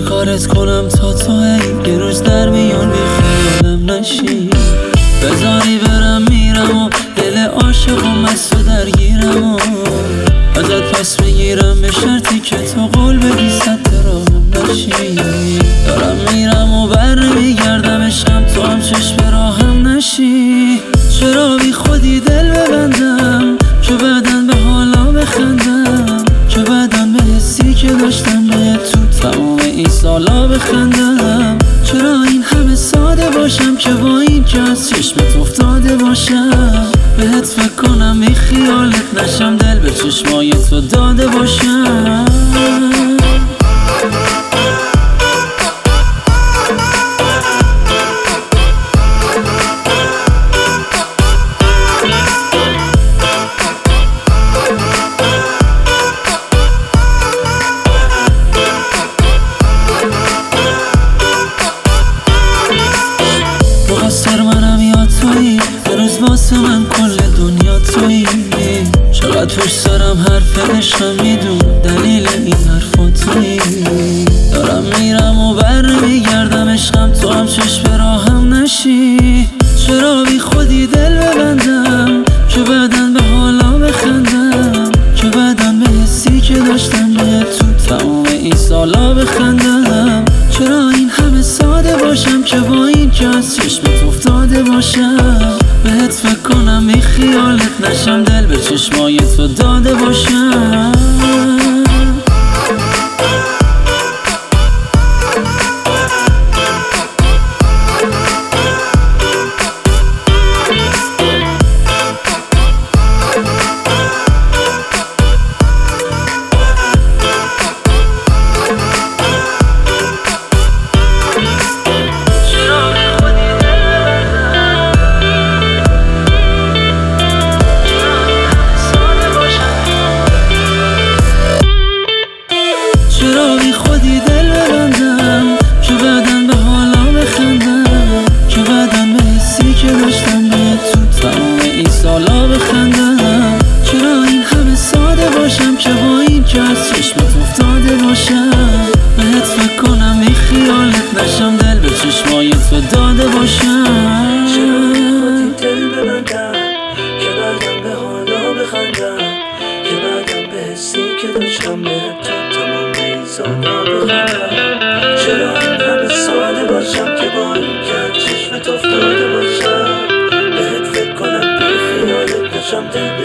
چیکارت کنم تا تو یه روز در میون بی خیالم نشی، بذاری برم میرم و دل عاشقم از تو درگیرم و ازت پس میگیرم به شرطی که تو قول بدی صد راهم نشی. دارم میرم و بر نمیگردم عشقم، تو هم چشم راهم نشی. چرا بی خودی دل ببندم که بعدن به حالا بخندم، که بعدن به حسی که داشتم به تو تمام این سالا بخندم. چرا این همه ساده باشم که با این که از چشمت افتاده باشم، بهت فکر کنم بی خیالت نشم، دل به چشمای تو داده باشم. مقصر منم یا تویی، هنوز واسه من کل دنیا تویی. چقدر پشت سرم حرف عشقم، میدون دلیل این حرفا تویی. دارم میرم و بر نمیگردم عشقم، تو هم چشم راهم نشی. چرا بی خودی دل ببندم که بعدن به حالا بخندم، که بعدن به حسی که داشتم به تو تمام این سالا بخندم. چرا این همه ساده باشم که با این که از چشمت افتاده باشم، بهت فکر کنم بی خیالت نشم، دل به چشمای تو داده باشم. چرا بی خودی دل ببندم که بعدن به حالا بخندم، که بعدن به حسی که داشتم به تو تمام این سالا بخندم. چرا این همه ساده باشم که با این که از چشمت افتاده باشم، بهت فکر کنم بی خیالت نشم، دل به چشمای تو داده باشم. چرا بی خودی دل ببندم که بعدن به حالا بخندم، که بعدن به حسی که داشتم به تو تمام این سالا بخندم. چرا این همه ساده باشم که با این که چشمت افتاده باشم، بهت فکر کنم بی خیالت نشم، دل